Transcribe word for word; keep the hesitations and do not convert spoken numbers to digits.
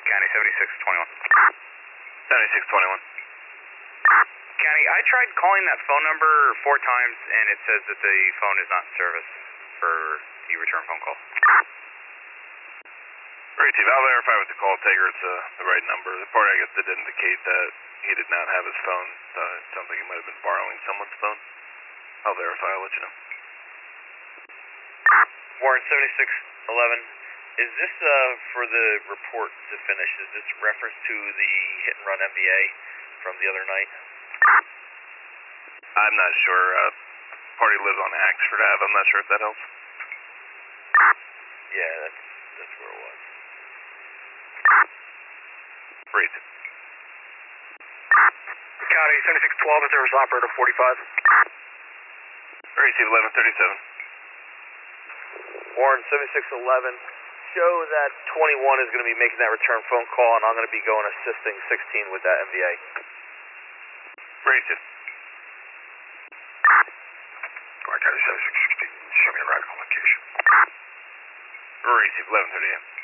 County seventy-six twenty-one. seventy-six twenty-one. County, I tried calling that phone number four times, and it says that the phone is not in service for the return phone call. Right, Chief. I'll verify with the call taker it's uh, the right number. The part, I guess, did indicate that he did not have his phone. Uh, it sounds like he might have been borrowing someone's phone. I'll verify. I'll let you know. Warren seventy-six eleven, is this uh, for the report to finish? Is this reference to the hit and run M V A from the other night? I'm not sure. Uh, party lives on Axford Ave. I'm not sure if that helps. Yeah, that's that's where it was. Great. County seventy-six twelve, is service operator forty-five. Right, Chief. eleven thirty-seven. Warren seventy-six eleven, show that twenty-one is going to be making that return phone call, and I'm going to be going assisting sixteen with that M V A. Right, Chief. County seventy-six sixteen, show me a radical location. Right, Chief. eleven thirty-eight.